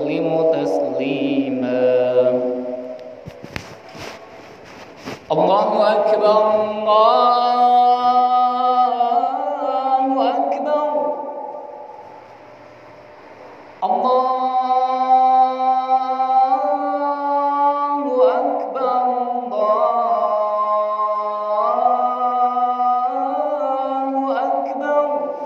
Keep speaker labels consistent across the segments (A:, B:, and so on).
A: وسلم تسليما. الله أكبر الله أكبر الله أكبر الله أكبر.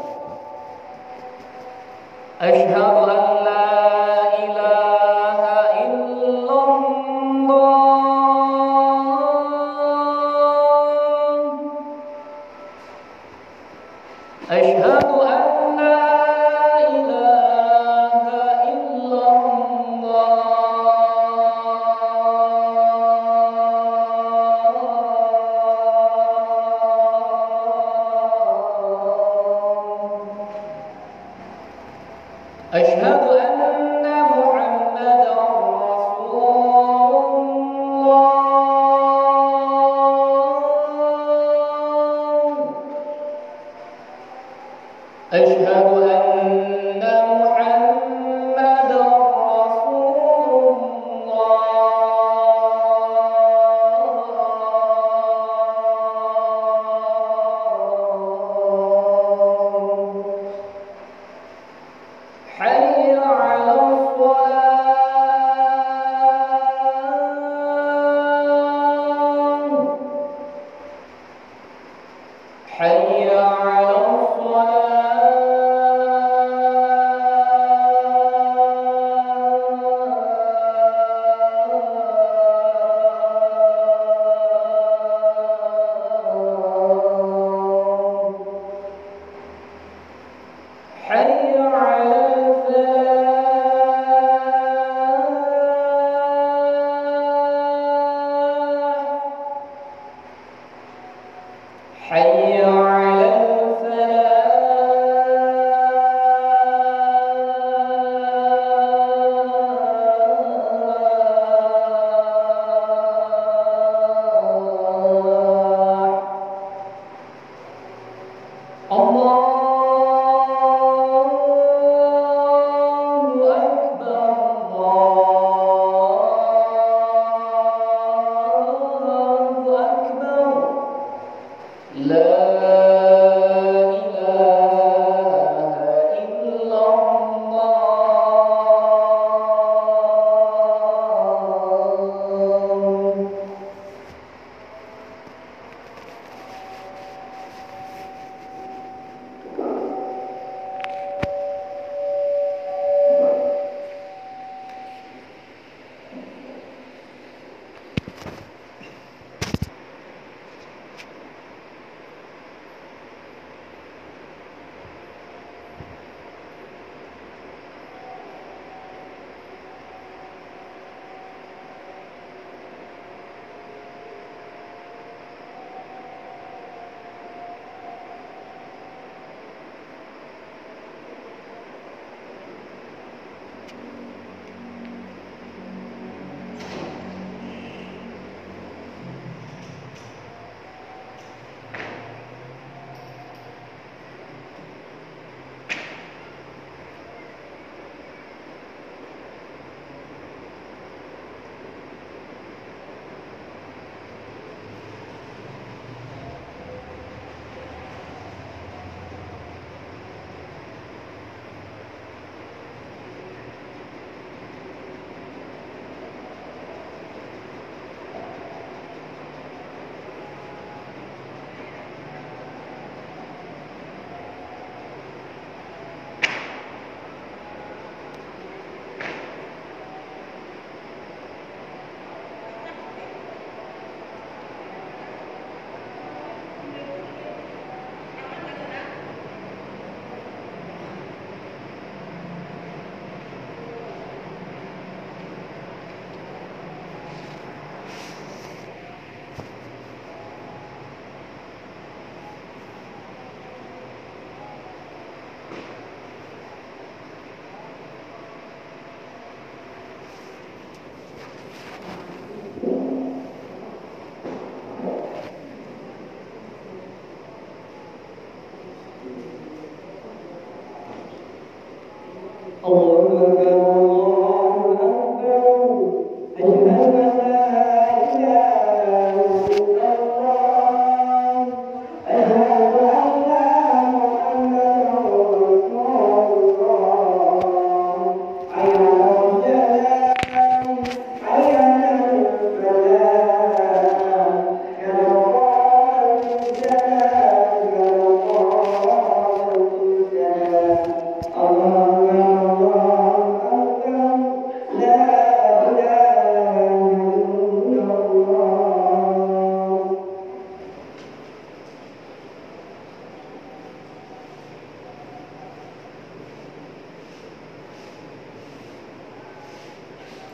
A: أشهد أن لا إله إلا الله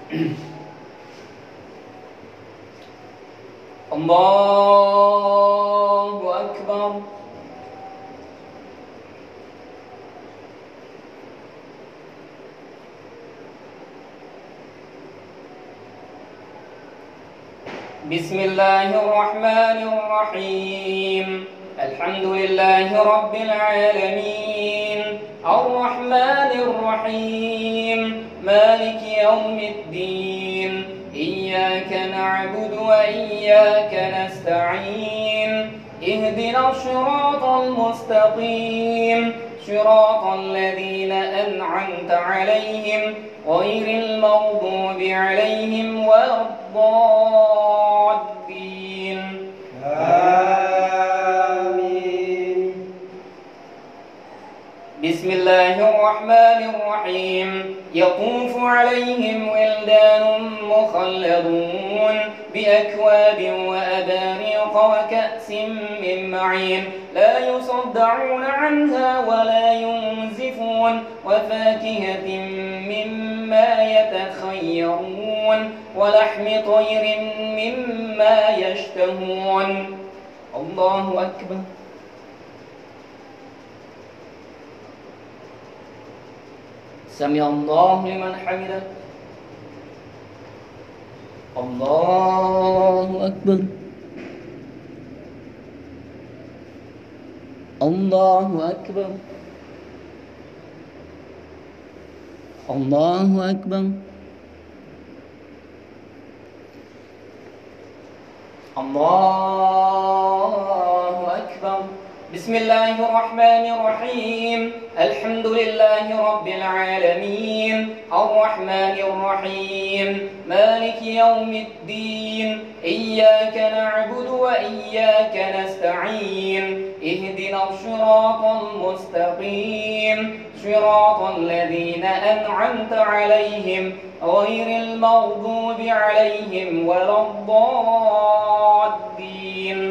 A: الله أكبر. بسم الله الرحمن الرحيم. الحمد لله رب العالمين الرحمن الرحيم مالك يوم الدين إياك نعبد وإياك نستعين اهدنا الصراط المستقيم صراط الذين أنعمت عليهم غير المغضوب عليهم ولا الضالين.
B: آمين.
A: بسم الله الرحمن الرحيم. يطوف عليهم ولدان مخلدون بأكواب وأباريق وكأس من معين لا يصدعون عنها ولا ينزفون وفاكهة مما يتخيرون ولحم طير مما يشتهون. الله أكبر. سمع الله لمن حمده. الله أكبر. الله أكبر. الله أكبر. الله أكبر. بسم الله الرحمن الرحيم. الحمد لله رب العالمين الرحمن الرحيم مالك يوم الدين إياك نعبد وإياك نستعين اهدنا الصراط المستقيم صراط الذين أنعمت عليهم غير المغضوب عليهم ولا الضالين.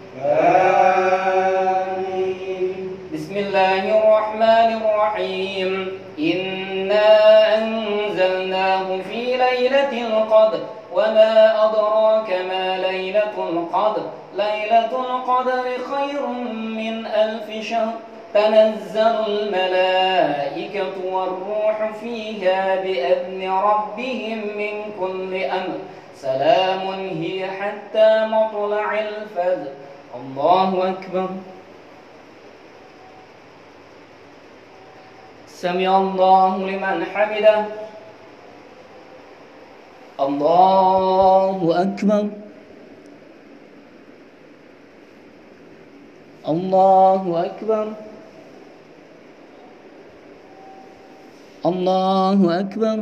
A: بسم الله الرحمن الرحيم. إنا أنزلناه في ليلة القدر وما أدراك ما ليلة القدر ليلة القدر خير من 1000 شهر تنزل الملائكة والروح فيها بإذن ربهم من كل أمر سلام هي حتى مطلع الفجر. الله أكبر. سمع الله لمن حمده. الله أكبر. الله أكبر. الله أكبر.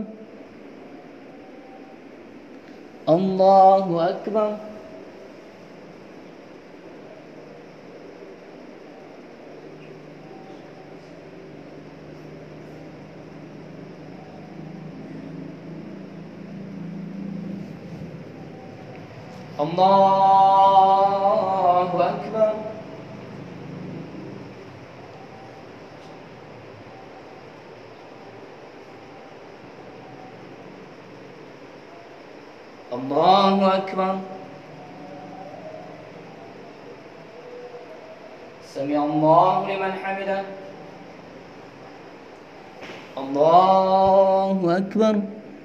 A: الله أكبر. الله أكبر. الله أكبر. سمع الله لمن حمده. الله أكبر.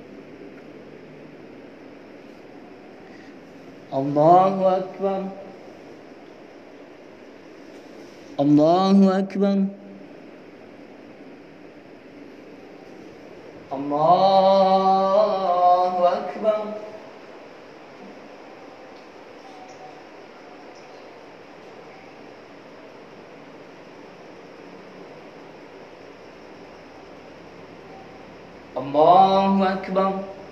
A: الله أكبر. الله أكبر. الله أكبر. الله أكبر.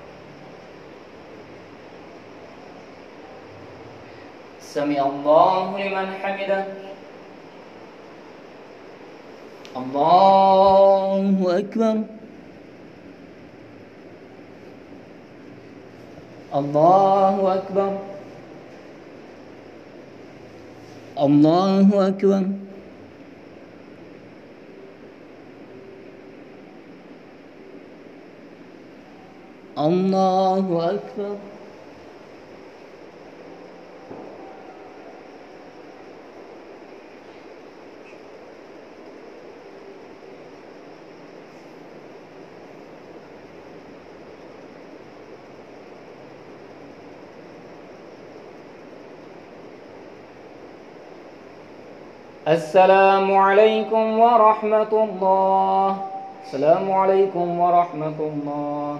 A: سمع الله لمن حمده. الله أكبر. الله أكبر. الله أكبر. الله أكبر. السلام عليكم ورحمة الله. السلام عليكم ورحمة الله.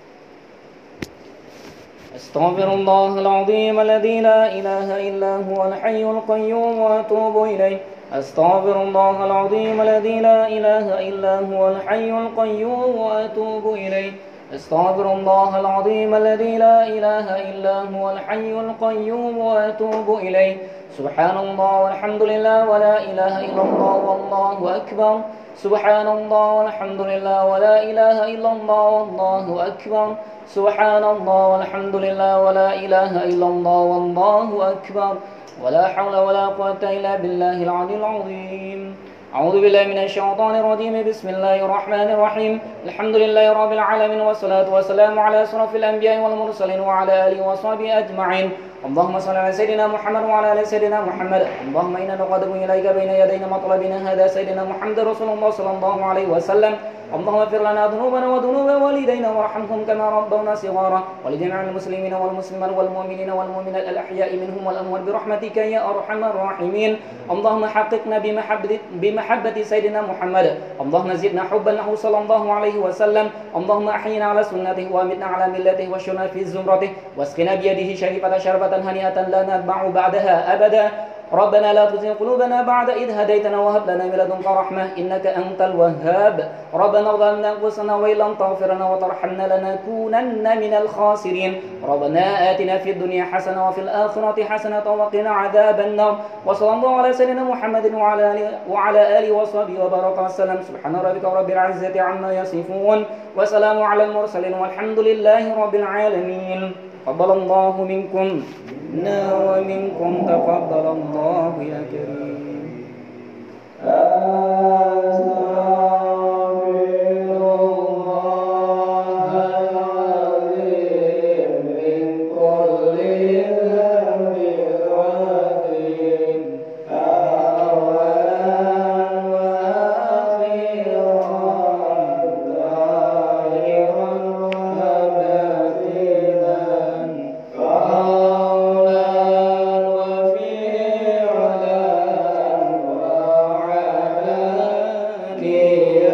A: أستغفر الله العظيم الذي لا إله إلا هو الحي القيوم وأتوب إليه. أستغفر الله العظيم الذي لا إله إلا هو الحي القيوم وأتوب إليه. أستغفر الله العظيم الذي لا إله إلا هو الحي القيوم وأتوب إليه. سبحان الله والحمد لله ولا إله إلا الله والله أكبر. سبحان الله والحمد لله ولا إله إلا الله والله أكبر. سبحان الله والحمد لله ولا إله إلا الله والله أكبر. ولا حول ولا قوة إلا بالله العلي العظيم. أعوذ بالله من الشيطان الرجيم. بسم الله الرحمن الرحيم. الحمد لله رب العالمين والصلاة والسلام على أشرف الأنبياء والمرسلين وعلى آله وصحبه أجمعين. اللهم صل على سيدنا محمد وعلى آل سيدنا محمد. اللهم إنا نقدم إليك بين يدينا مطلبنا هذا سيدنا محمد رسول الله صلى الله عليه وسلم. اللهم اغفر لنا ذنوبنا وذنوب والدينا وارحمهم كما ربونا صغارا، ولجميع المسلمين والمسلمات والمؤمنين والمؤمنات الأحياء منهم والأموات برحمتك يا أرحم الراحمين. اللهم حققنا بمحبة سيدنا محمد. اللهم زدنا حبا له صلى الله عليه وسلم. اللهم أحينا على سنته وأمتنا على ملته واشرنا في زمرته واسقنا بيده شريفة شربة هنيئة لا نتبع بعدها أبدا. ربنا لا تزغ قلوبنا بعد إذ هديتنا وهب لنا من لدنك رحمة إنك أنت الوهاب. ربنا ظلمنا أنفسنا وإن لم تغفر لنا وترحمنا لنكونن من الخاسرين. ربنا آتنا في الدنيا حسنة وفي الآخرة حسنة وقنا عذاب النار. وصلى الله على سيدنا محمد وعلى آله وصحبه وبارك وسلم. سبحان ربك رب العزة عما يصفون وسلام على المرسلين والحمد لله رب العالمين. تقبل الله منكم ومنكم. تقبل الله يا كريم.
B: Yeah.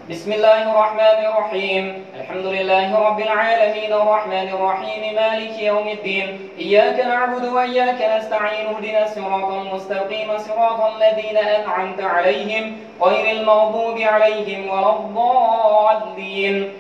A: بسم الله الرحمن الرحيم الحمد لله رب العالمين الرحمن الرحيم مالك يوم الدين إياك نعبد وإياك نستعين اهدنا الصراط المستقيم صراط الذين أنعمت عليهم غير المغضوب عليهم ولا الضالين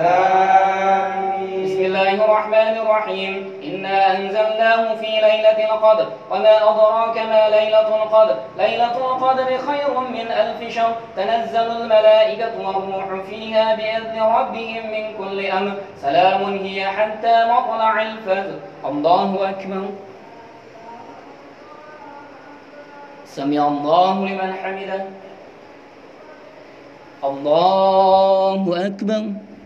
A: آمين. بسم الله الرحمن الرحيم إنا أنزلناه في ليلة القدر وما أدراك ما ليلة القدر ليلة القدر خير من 1000 شهر تنزل الملائكة والروح فيها بإذن ربهم من كل أمر سلام هي حتى مطلع الفجر الله أكبر سمع الله لمن حمده الله أكبر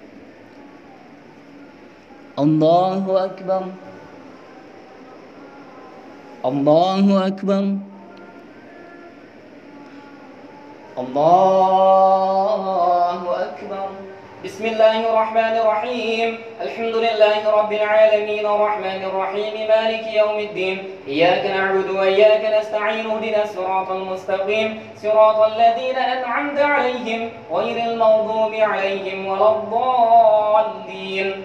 A: الله أكبر الله أكبر الله أكبر بسم الله الرحمن الرحيم الحمد لله رب العالمين الرحمن الرحيم مالك يوم الدين إياك نعبد وإياك نستعين اهدنا الصراط المستقيم صراط الذين أنعمت عليهم غير المغضوب عليهم ولا الضالين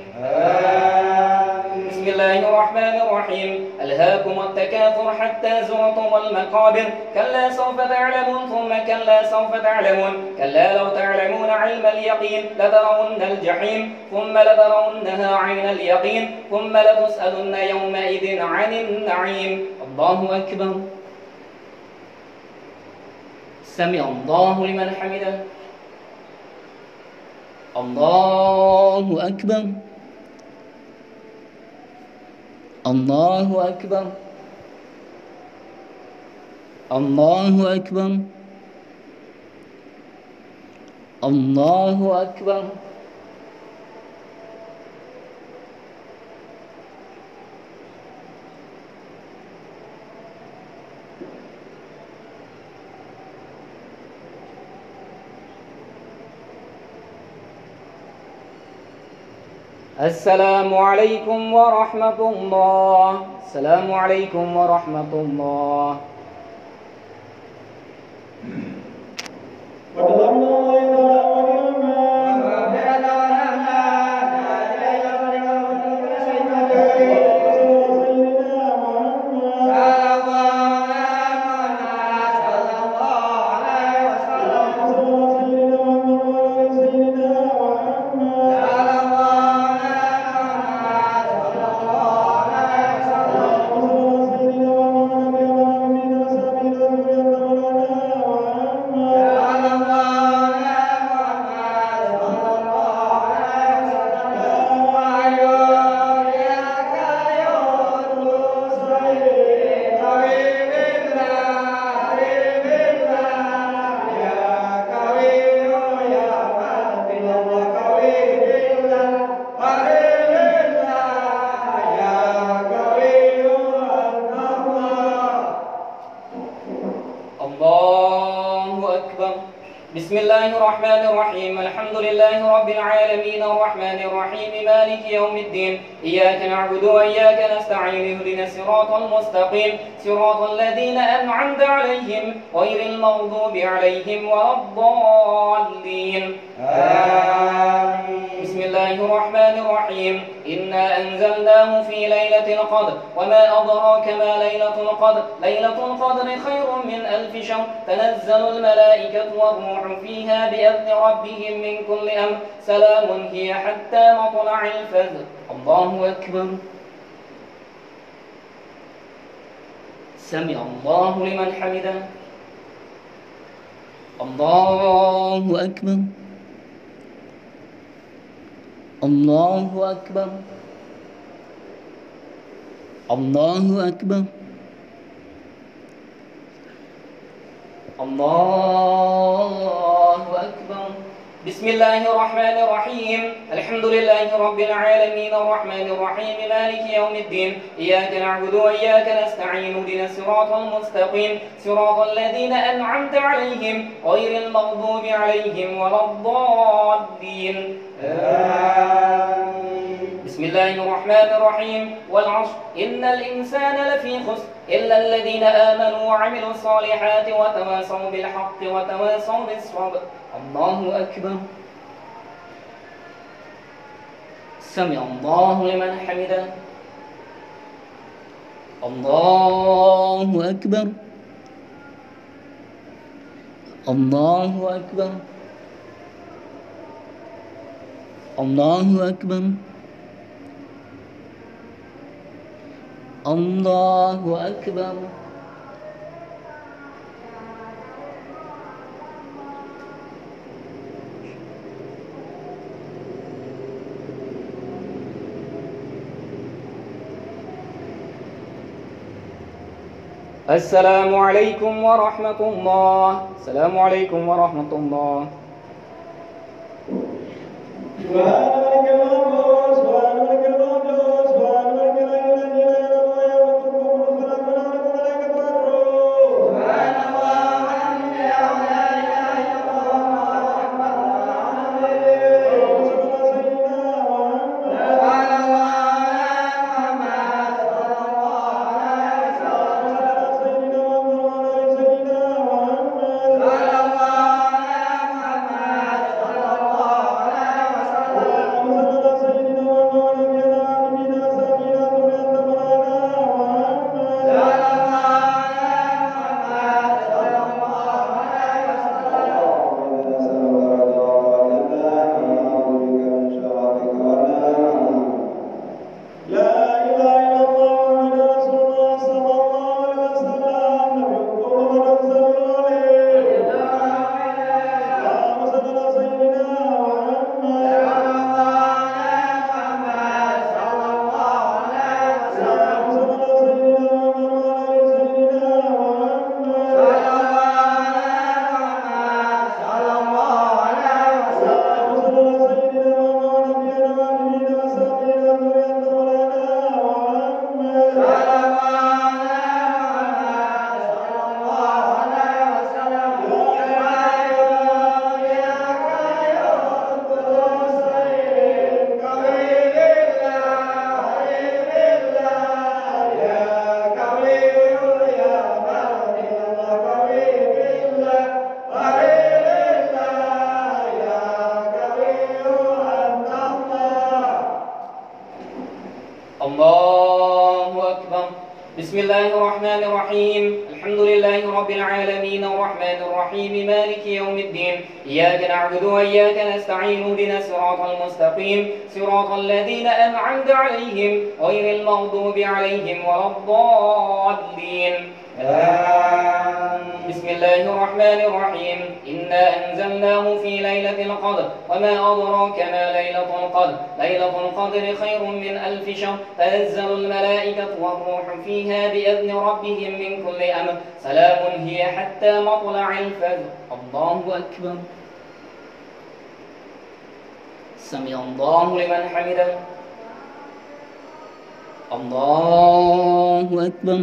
A: بسم الله الرحمن الرحيم ألهاكم التكاثر حتى زرتم المقابر كلا سوف تعلمون ثم كلا سوف تعلمون كلا لو تعلمون علم اليقين لترون الجحيم ثم لترونها عين اليقين ثم لتسألن يومئذ عن النعيم الله أكبر سمع الله لمن حمده الله أكبر الله أكبر الله أكبر الله أكبر السلام عليكم ورحمة الله السلام عليكم ورحمة الله بسم الله الرحمن الرحيم الحمد لله رب العالمين الرحمن الرحيم مالك يوم الدين إياك نعبد وإياك نستعين اهدنا الصراط المستقيم صراط الذين أنعمت عليهم غير المغضوب عليهم ولا الضالين آمين. بسم الله الرحمن الرحيم إنا أنزلناه في ليلة القدر وما أدراك ما ليلة القدر ليلة القدر خير من 1000 شهر تنزل الملائكة والروح فيها بإذن ربهم من كل أمر سلام هي حتى مطلع الفجر الله أكبر سمع الله لمن حمده الله أكبر الله أكبر الله أكبر الله أكبر بسم الله الرحمن الرحيم الحمد لله رب العالمين الرحمن الرحيم مالك يوم الدين إياك نعبد وإياك نستعين اهدنا الصراط المستقيم صراط الذين أنعمت عليهم غير المغضوب عليهم ولا الضالين بسم الله الرحمن الرحيم والعصر إن الإنسان لفي خسر إلا الذين آمنوا وعملوا الصالحات وتواصوا بالحق وتواصوا بالصبر الله أكبر سمع الله لمن حمده. الله أكبر. الله أكبر. الله أكبر. الله أكبر. السلام عليكم ورحمة الله. السلام عليكم ورحمة الله. الله أكبر. بسم الله الرحمن الرحيم. الحمد لله رب العالمين الرحمن الرحيم مالك يوم الدين. إياك نعبد وإياك نستعين اهدنا الصراط المستقيم صراط الذين أنعمت عليهم غير المغضوب عليهم ولا الضالين. بسم الله الرحمن الرحيم. إنا أنزلناه في ليلة القدر وما أدراك ما ليلة القدر. ليلة القدر خير من 1000 شهر. تنزل الملائكة والروح فيها بإذن ربهم من كل أمر. سلام هي حتى مطلع الفجر. الله أكبر. سمع الله لمن حمده. الله أكبر.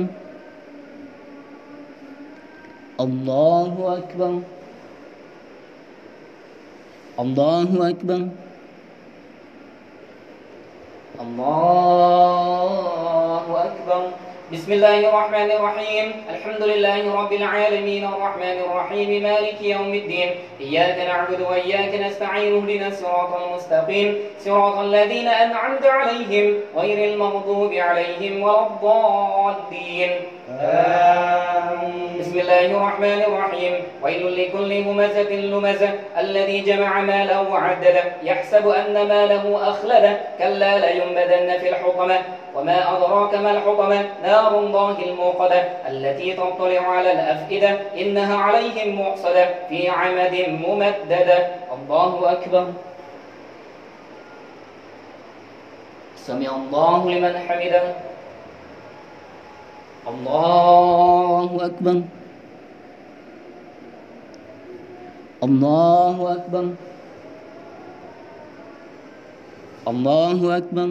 A: الله أكبر. الله أكبر. الله أكبر. بسم الله الرحمن الرحيم. الحمد لله رب العالمين الرحمن الرحيم مالك يوم الدين. إياك نعبد وإياك نستعين اهدنا الصراط المستقيم صراط الذين أنعمت عليهم غير المغضوب عليهم ولا الضالين. بسم الله الرحمن الرحيم. ويل لكل همزة لمزة الذي جمع ماله وعدده يحسب أن ماله أخلده كلا لينبذن في الحطمة وما أدراك ما الحطمة نار الله الموقدة التي تطلع على الأفئدة إنها عليهم مؤصدة في عمد ممددة. الله أكبر. سمع الله لمن حمده. الله أكبر. الله أكبر. الله أكبر.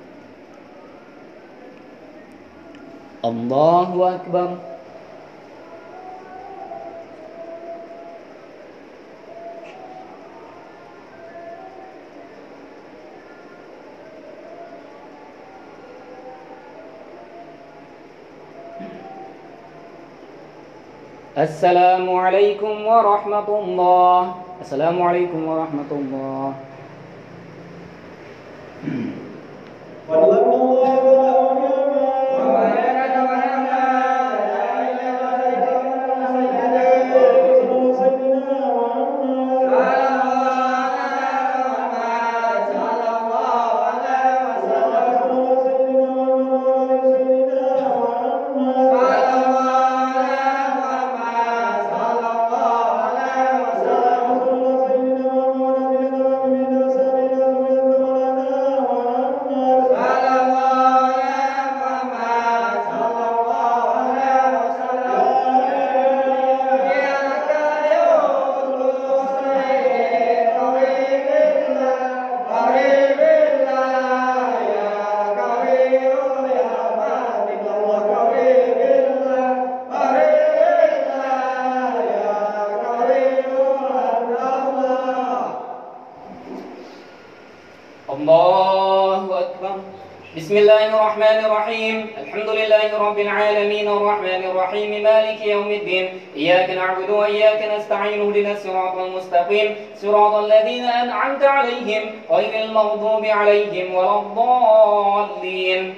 A: الله أكبر. السلام عليكم ورحمة الله. السلام عليكم ورحمة الله. الله أكبر. بسم الله الرحمن الرحيم. الحمد لله رب العالمين الرحمن الرحيم مالك يوم الدين. إياك نعبد وإياك نستعين اهدنا الصراط المستقيم صراط الذين أنعمت عليهم غير المغضوب عليهم ولا الضالين.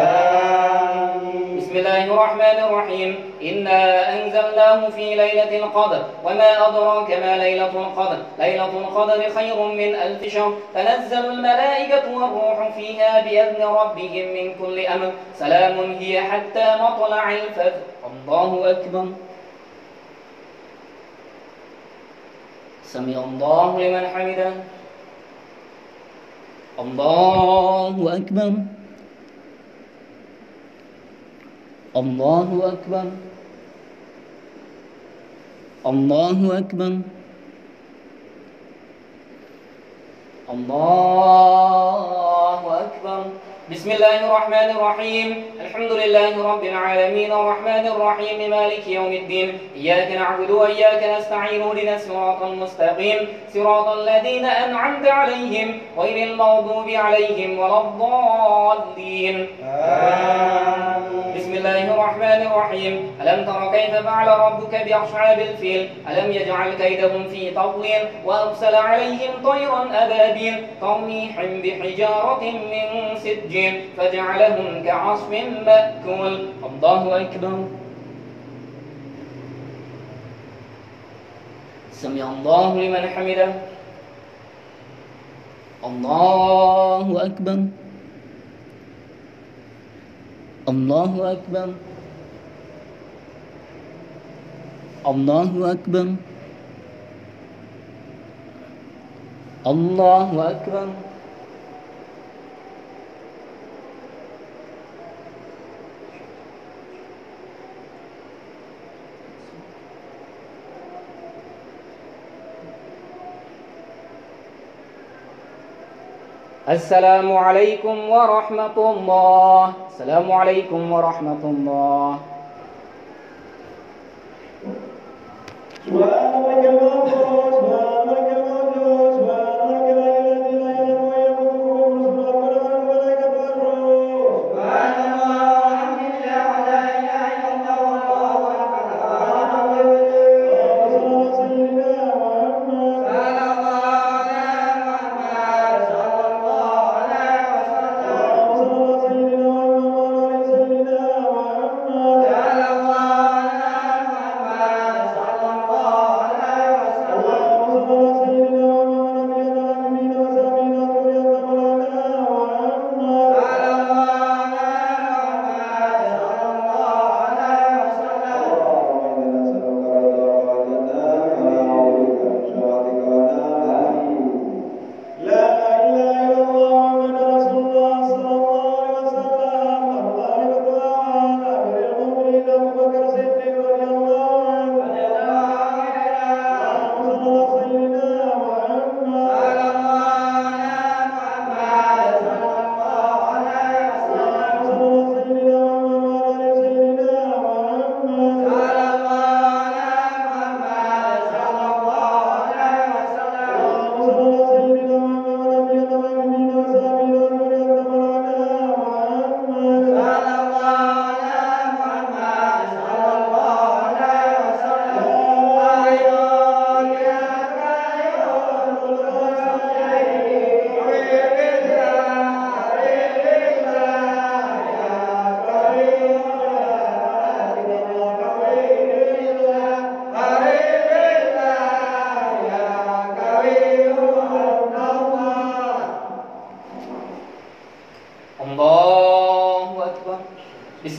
A: بسم الله الرحمن الرحيم. إنا أنزلناه في ليلة القدر وما أدراك ما ليلة القدر. ليلة القدر خير من 1000 شهر. تنزل الملائكة والروح فيها بإذن ربهم من كل أمر. سلام هي حتى مطلع الفجر. الله أكبر. سمع الله لمن حمده. الله أكبر. الله أكبر. الله أكبر. الله أكبر. بسم الله الرحمن الرحيم. الحمد لله رب العالمين الرحمن الرحيم مالك يوم الدين. إياك نعبد وإياك نستعين اهدنا الصراط المستقيم صراط الذين أنعمت عليهم غير المغضوب عليهم ولا الضالين. بسم الله الرحمن الرحيم. ألم تر كيف فعل ربك بأصحاب الفيل ألم يجعل كيدهم في تضليل وأرسل عليهم طيرا أبابيل ترميهم بحجارة من سجيل فجعلهم كعصف مأكول. الله أكبر. سمع الله لمن حمده. الله أكبر. الله أكبر. الله أكبر. الله أكبر. السلام عليكم ورحمة الله. السلام عليكم ورحمة الله.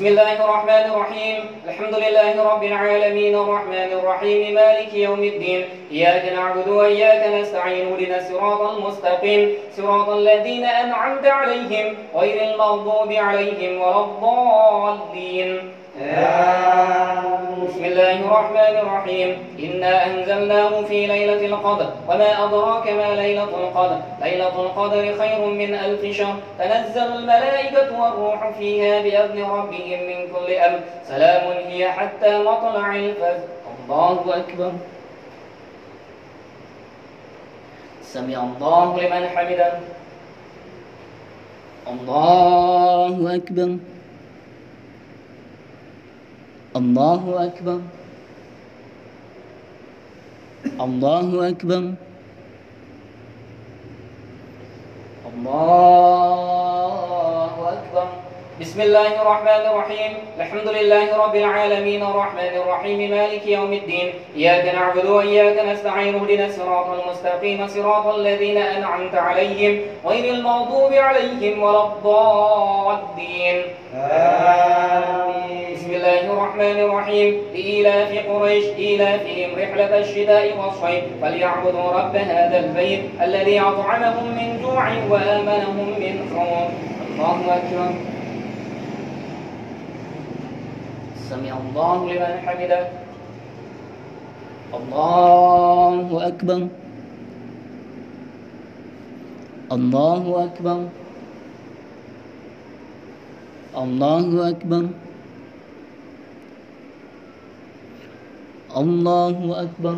A: بسم الله الرحمن الرحيم الحمد لله رب العالمين الرحمن الرحيم مالك يوم الدين إياك نعبد وإياك نستعين اهدنا الصراط المستقيم صراط الذين أنعمت عليهم غير المغضوب عليهم ولا الضالين. بسم الله الرحمن الرحيم إنا أنزلناه في ليلة القدر وما أدراك ما ليلة القدر ليلة القدر خير من 1000 شهر تنزل الملائكة والروح فيها بإذن ربهم من كل أمر سلام هي حتى مطلع الفجر. الله أكبر. سمع الله لمن حمده. الله أكبر. الله أكبر. الله أكبر. الله أكبر. بسم الله الرحمن الرحيم الحمد لله رب العالمين الرحمن الرحيم مالك يوم الدين إياك نعبد وإياك نستعين اهدنا الصراط المستقيم صراط الذين أنعمت عليهم غير المغضوب عليهم ولا الضالين. بسم الله الرحمن الرحيم لإيلاف قريش إيلافهم رحلة الشتاء والصيف فليعبدوا رب هذا البيت الذي أطعمهم من جوع وآمنهم من خوف. الله أكبر. سمع الله لمن حمده. الله أكبر. الله أكبر. الله أكبر. الله أكبر.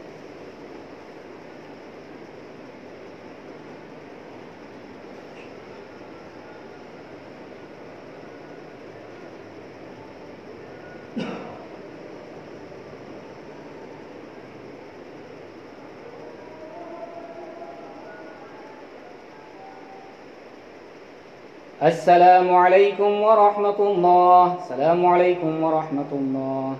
A: السلام عليكم ورحمة الله. السلام عليكم ورحمة الله.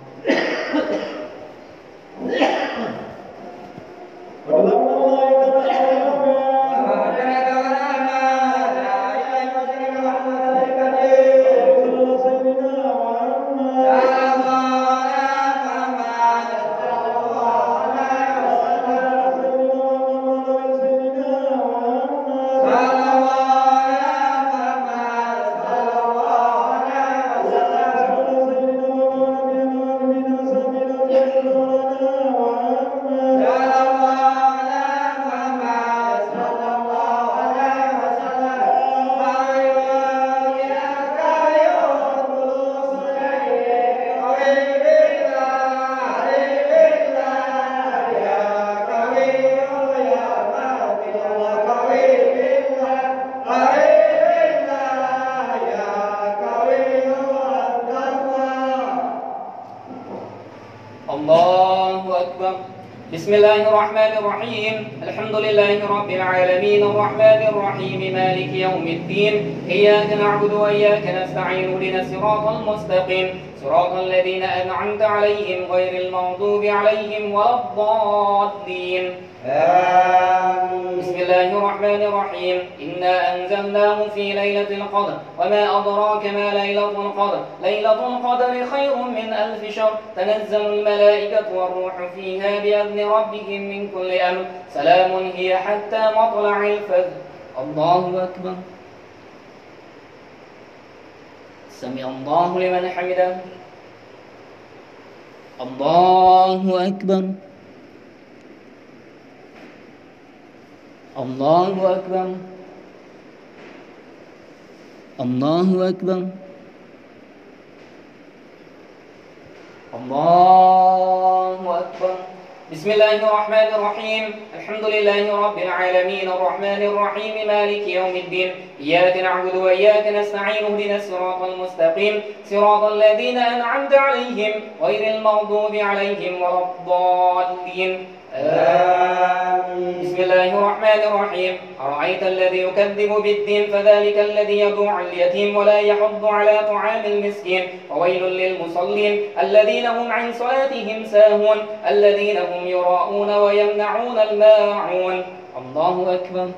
A: بسم الله الرحمن الرحيم الحمد لله رب العالمين الرحمن الرحيم مالك يوم الدين إياك نعبد وإياك نستعين اهدنا الصراط المستقيم صراط الذين أنعمت عليهم غير المغضوب عليهم ولا الضالين. بسم الله الرحمن الرحيم إنا أنزلناه في ليلة القدر وما أدراك ما ليلة القدر ليلة القدر خير من 1000 شهر تنزل الملائكة والروح فيها بإذن ربهم من كل أمر سلام هي حتى مطلع الفجر. الله أكبر. سمع الله لمن حمده. الله أكبر. الله أكبر. الله أكبر. الله أكبر. بسم الله الرحمن الرحيم الحمد لله رب العالمين الرحمن الرحيم مالك يوم الدين إياك نعبد وإياك نستعين اهدنا الصراط المستقيم صراط الذين أنعمت عليهم غير المغضوب عليهم ولا الضالين. بسم الله الرحمن الرحيم أرأيت الذي يكذب بالدين فذلك الذي يدعو اليتيم ولا يحض على طعام المسكين وويل للمصلين الذين هم عن صلاتهم ساهون الذين هم يراءون ويمنعون الماعون. الله أكبر.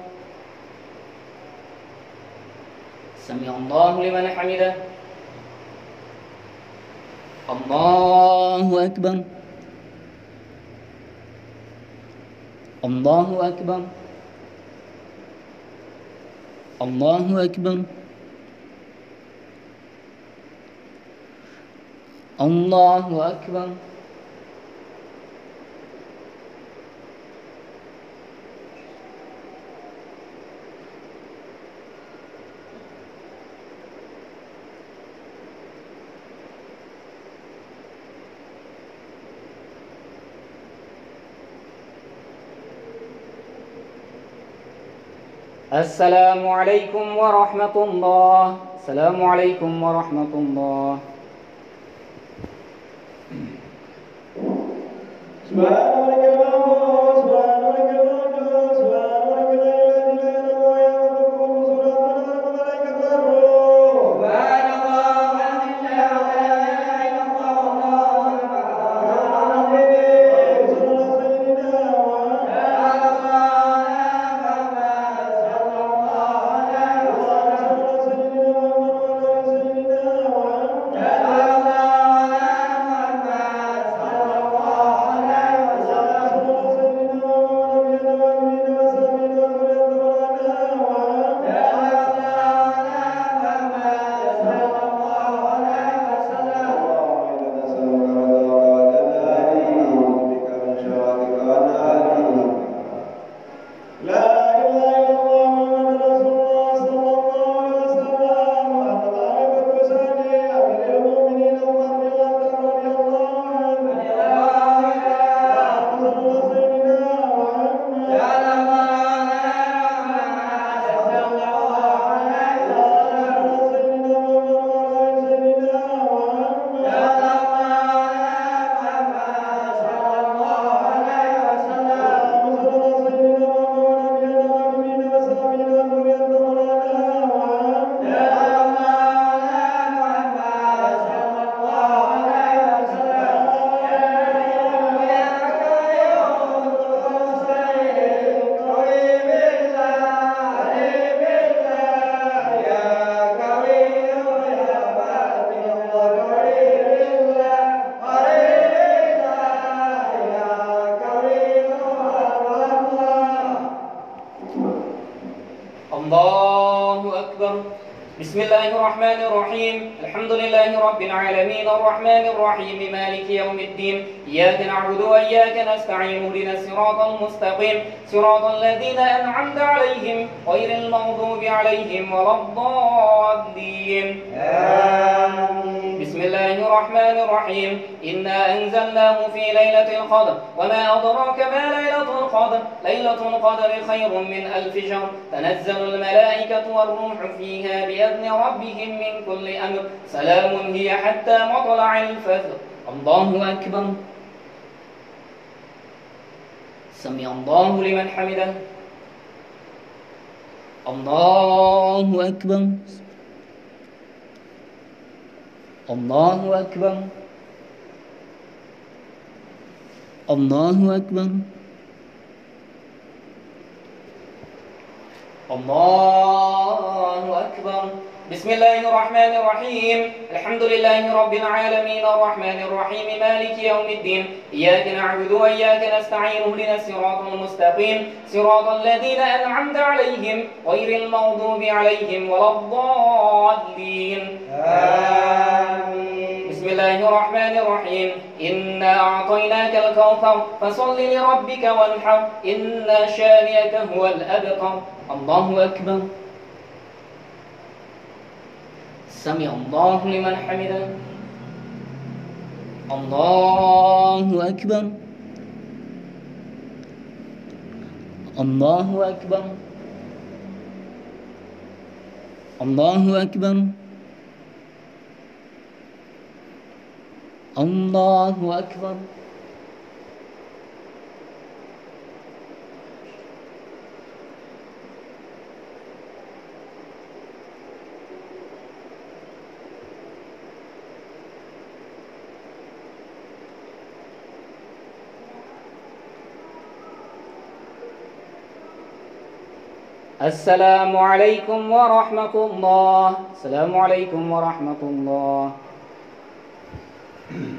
A: سمع الله لمن حمده. الله أكبر. الله أكبر. الله أكبر. الله أكبر. السلام عليكم ورحمة الله. السلام عليكم ورحمة الله. الله أكبر. بسم الله الرحمن الرحيم. الحمد لله رب العالمين الرحمن الرحيم مالك يوم الدين. إياك نعبد وإياك نستعين اهدنا الصراط المستقيم صراط الذين أنعمت عليهم غير المغضوب عليهم ولا الضالين. آمين. بسم الله الرحمن الرحيم. إنا أنزلناه في ليلة القدر وما أدراك ما ليلة القدر ليلة القدر خير من 1000 شهر تنزل الملائكة والروح فيها بإذن ربهم من كل أمر سلام هي حتى مطلع الفجر. الله أكبر. سمع الله لمن حمده. الله أكبر. الله أكبر. الله أكبر. الله أكبر. بسم الله الرحمن الرحيم. الحمد لله رب العالمين الرحمن الرحيم مالك يوم الدين. إياك نعبد وإياك نستعين اهدنا الصراط المستقيم صراط الذين أنعمت عليهم غير المغضوب عليهم ولا الضالين. آمين. بسم الله الرحمن الرحيم. إنا أعطيناك الكوثر فصل لربك وانحر إن شانئك هو الأبتر. الله أكبر. سمع الله لمن حمده. الله أكبر. الله أكبر. الله أكبر. الله أكبر. السلام عليكم ورحمة الله. السلام عليكم ورحمة الله.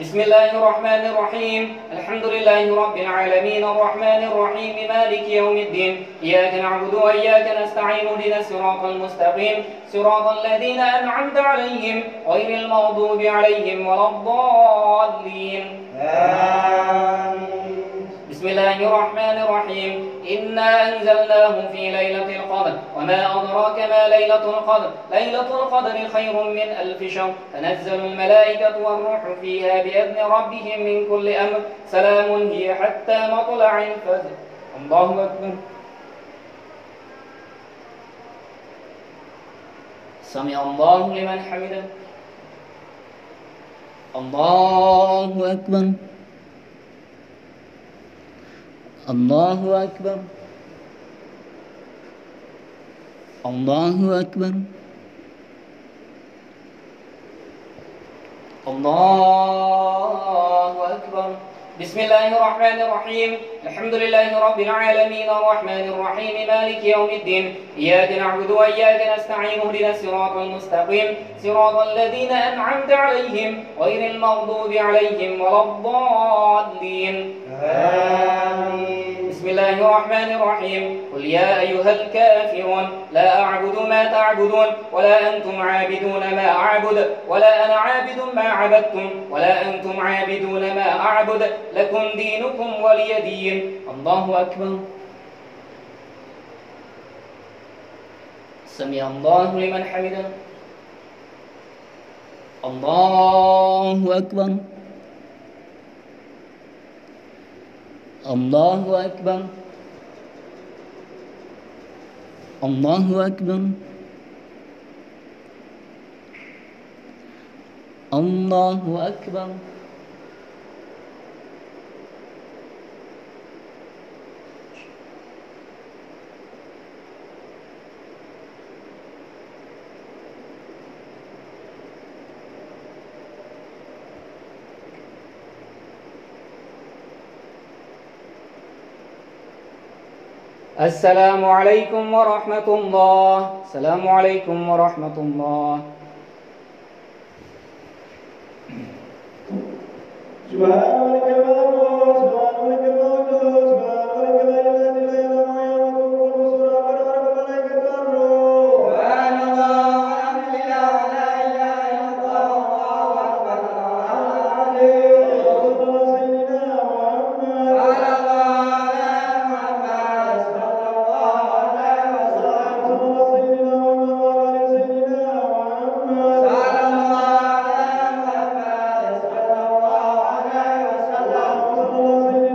A: بسم الله الرحمن الرحيم الحمد لله رب العالمين الرحمن الرحيم مالك يوم الدين إياك نعبد وإياك نستعين اهدنا الصراط المستقيم صراط الذين أنعمت عليهم غير المغضوب عليهم ولا الضالين
B: آمين.
A: بسم الله الرحمن الرحيم إنا أنزلناه في ليلة القدر وما أدراك ما ليلة القدر ليلة القدر خير من 1000 شهر تنزل الملائكة والروح فيها بإذن ربهم من كل أمر سلام هي حتى مطلع الفجر. الله أكبر. سمع الله لمن حمده. الله أكبر. الله أكبر. الله أكبر. الله أكبر. بسم الله الرحمن الرحيم الحمد لله رب العالمين الرحمن الرحيم مالك يوم الدين إياك نعبد وإياك نستعين اهدنا الصراط المستقيم صراط الذين أنعمت عليهم غير المغضوب عليهم ولا الضالين.
B: آمين.
A: بسم الله الرحمن الرحيم قل يا أيها الكافرون لا أعبد ما تعبدون ولا أنتم عابدون ما أعبد ولا أنا عابد ما عبدتم ولا أنتم عابدون ما أعبد لكم دينكم ولي دين. الله أكبر. سمع الله لمن حمده. الله أكبر. الله أكبر. الله أكبر. الله أكبر. السلام عليكم ورحمة الله. السلام عليكم ورحمة الله.
B: سبحانك اللهم سبحانك اللهم سبحانك لا إله إلا أنت سبحان الله والحمد لله ولا إله إلا الله والله أكبر سيدنا محمد صلى الله على محمد صلى الله عليه وسلم سيدنا محمد سيدنا محمد صلى الله على محمد صلى الله عليه وسلم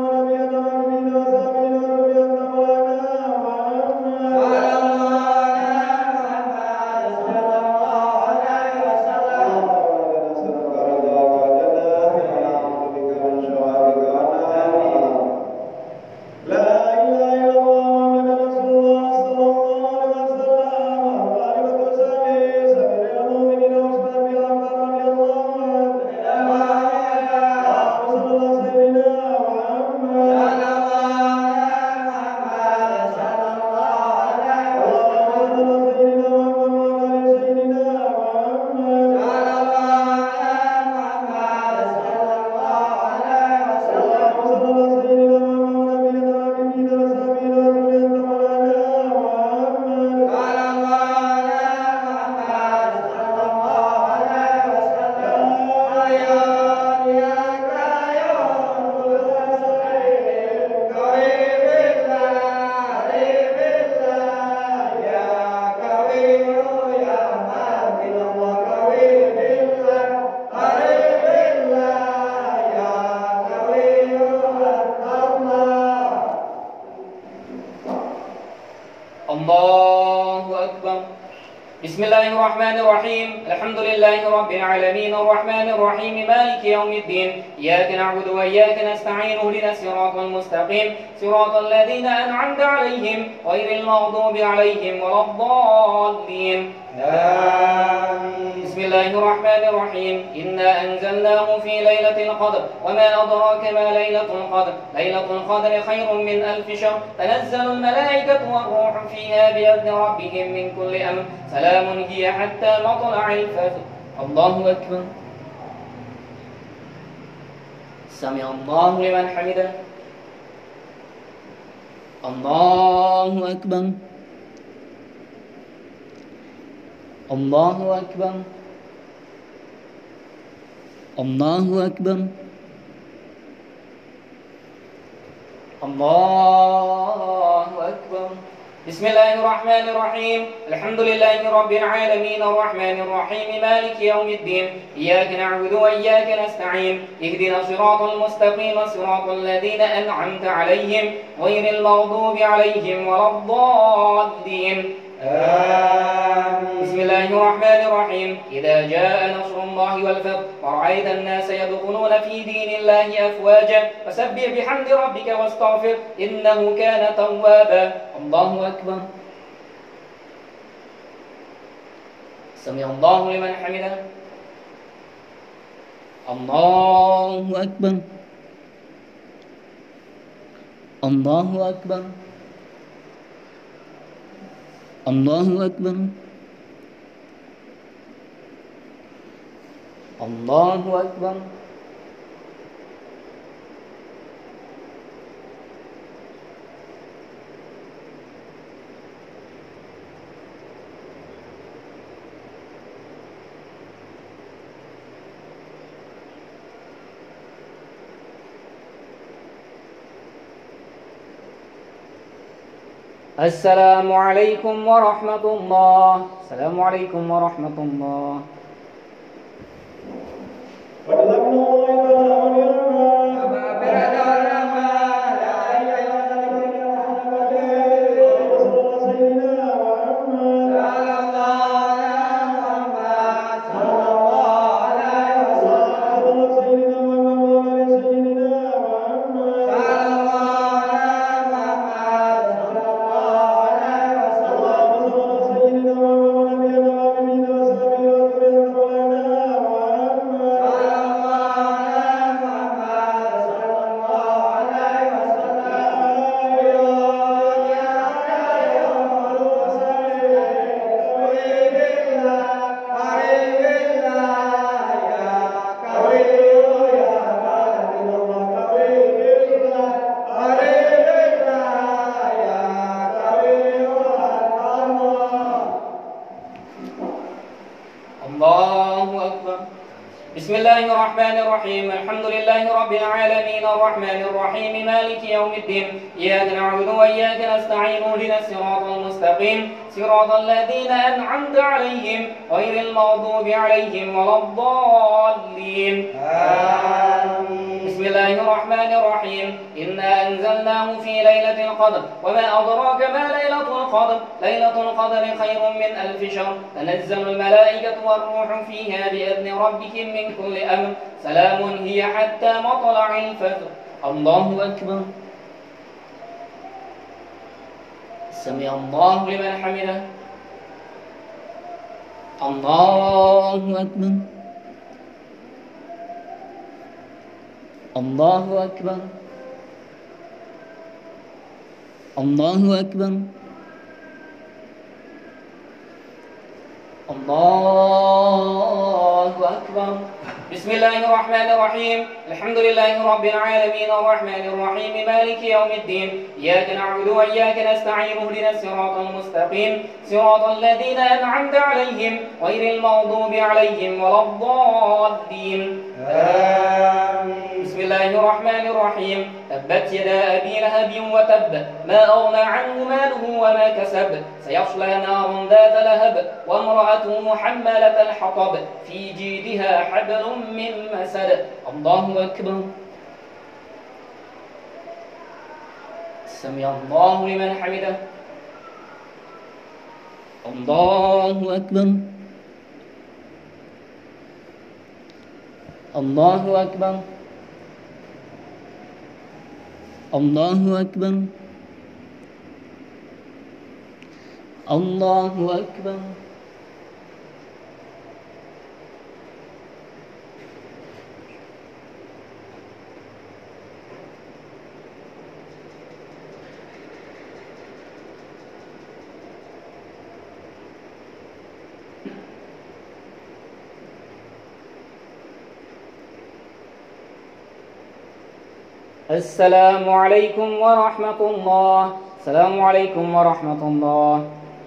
A: الله أكبر. بسم الله الرحمن الرحيم الحمد لله رب العالمين الرحمن الرحيم مالك يوم الدين إياك نعبد وإياك نستعين اهدنا الصراط المستقيم صراط الذين أنعمت عليهم غير المغضوب عليهم ولا الضالين.
B: آمين.
A: بسم الله الرحمن الرحيم إنا أنزلناه في ليلة القدر وما أدراك ما ليلة القدر ليلة القدر خير من 1000 شهر تنزل الملائكة والروح فيها بإذن ربهم من كل أمر سلام هي حتى مطلع الفجر. الله أكبر. سمع الله لمن حمده. الله أكبر. الله أكبر. الله أكبر. الله أكبر. بسم الله الرحمن الرحيم. الحمد لله رب العالمين الرحمن الرحيم مالك يوم الدين. إياك نعبد وإياك نستعين. اهدنا الصراط المستقيم صراط الذين أنعمت عليهم غير المغضوب عليهم ولا الضالين. بسم الله الرحمن الرحيم. إذا جاء نصر الله والفتح ورأيت الناس يدخلون في دين الله أفواجا فسبح بحمد ربك واستغفر إنه كان توابا. الله أكبر. سمع الله لمن حمده. الله أكبر. الله أكبر. الله أكبر. الله أكبر. السلام عليكم ورحمة الله. السلام عليكم ورحمة الله. بسم الله الرحمن الرحيم. الحمد لله رب العالمين الرحمن الرحيم مالك يوم الدين. إياك نعبد وإياك نستعين اهدنا الصراط المستقيم صراط الذين أنعمت عليهم غير المغضوب عليهم ولا الضالين. آمين. بسم الله الرحمن الرحيم. إنا أنزلناه في ليلة القدر وما أدراك ما ليلة القدر. ليلة القدر خير من 1000 شهر. تنزل الملائكة والروح فيها بإذن ربهم من كل أمر. سلام هي حتى مطلع الفجر. الله أكبر. سمع الله لمن حمده. الله أكبر. الله أكبر. الله أكبر. الله أكبر. بسم الله الرحمن الرحيم. الحمد لله رب العالمين الرحمن الرحيم مالك يوم الدين. إياك نعبد وإياك نستعين اهدنا الصراط المستقيم صراط الذين أنعمت عليهم غير المغضوب عليهم ولا الضالين. آمين. بسم الله الرحمن الرحيم. تبت يدا أبي لهب وتب ما أغنى عنه ماله وما كسب سيصلى نارا ذات لهب وامرأته حمالة الحطب في جيدها حبل من مسد. الله أكبر. سمع الله لمن حمده. الله أكبر. الله أكبر. الله أكبر. الله أكبر. السلام عليكم ورحمة الله. السلام عليكم ورحمة الله.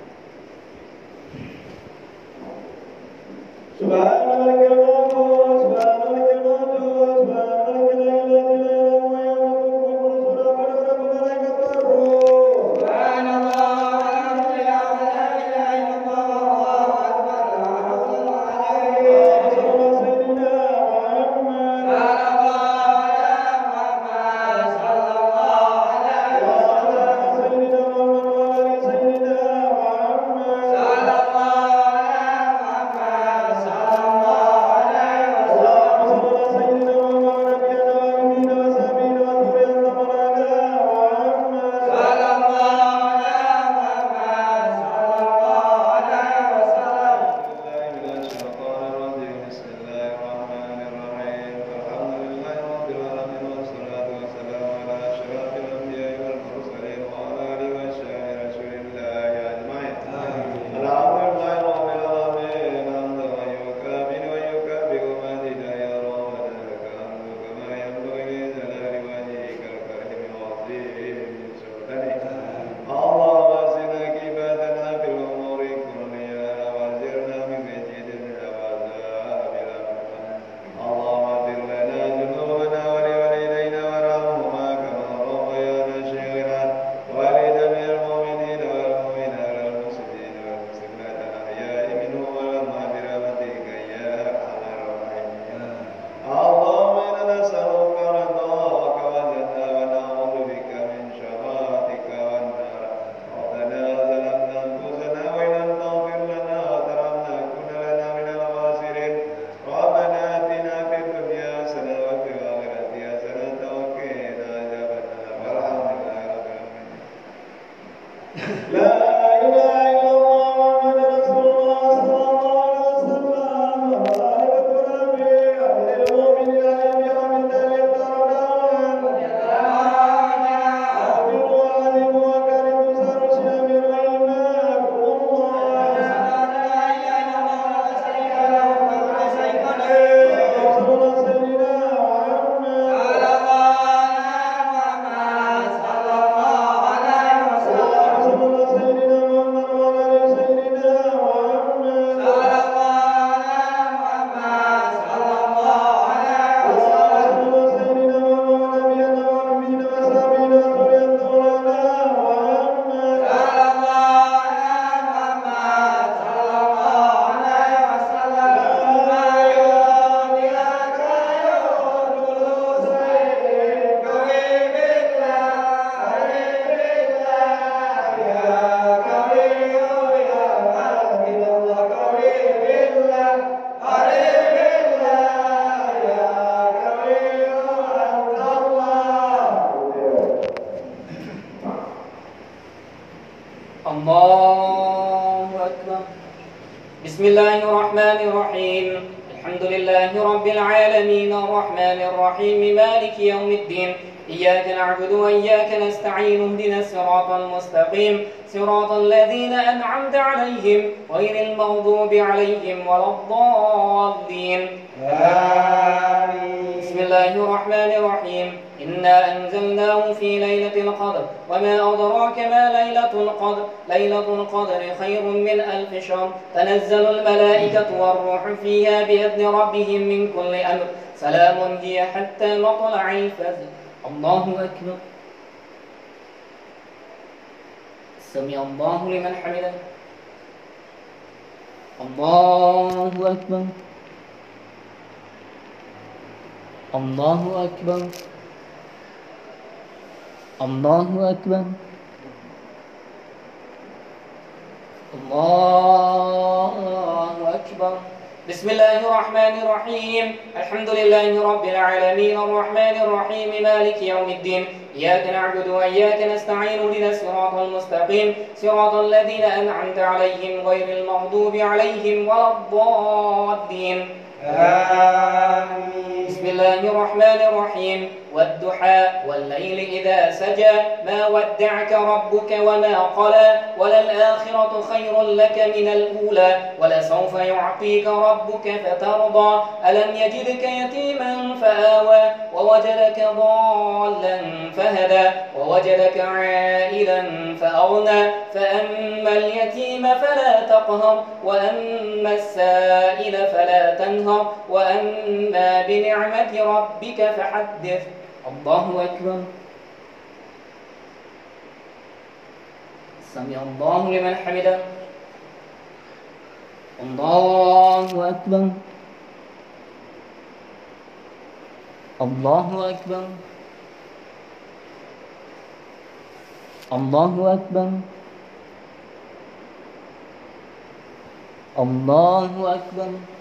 A: الله أكبر. بسم الله الرحمن الرحيم. الحمد لله رب العالمين الرحمن الرحيم مالك يوم الدين. إياك نعبد وإياك نستعين اهدنا الصراط المستقيم صراط الذين أنعمت عليهم غير المغضوب عليهم ولا الضالين. آمين. بسم الله الرحمن الرحيم. إنا أنزلناه في ليلة القدر وما أدراك ما ليلة القدر ليلة القدر خير من 1000 شهر تنزل الملائكة والروح فيها بإذن ربهم من كل أمر سلام هي حتى مطلع الفجر. الله أكبر. سمع الله لمن حمده. الله أكبر. الله أكبر. الله أكبر. الله أكبر. بسم الله الرحمن الرحيم. الحمد لله رب العالمين الرحمن الرحيم مالك يوم الدين. إياك نعبد وإياك نستعين اهدنا الصراط المستقيم صراط الذين أنعمت عليهم غير المغضوب عليهم ولا الضالين. آمين. بسم الله الرحمن الرحيم والضحى والليل إذا سجى ما ودعك ربك وما قلى وللآخرة خير لك من الأولى ولسوف يعطيك ربك فترضى ألم يجدك يتيما فآوى ووجدك ضالا فهدى ووجدك عائلا فأغنى فأما اليتيم فلا تقهر وأما السائل فلا تنهر وأما بنعمة ربك فحدث. الله أكبر. سمع الله لمن حمده. الله أكبر. الله أكبر. الله أكبر. الله أكبر.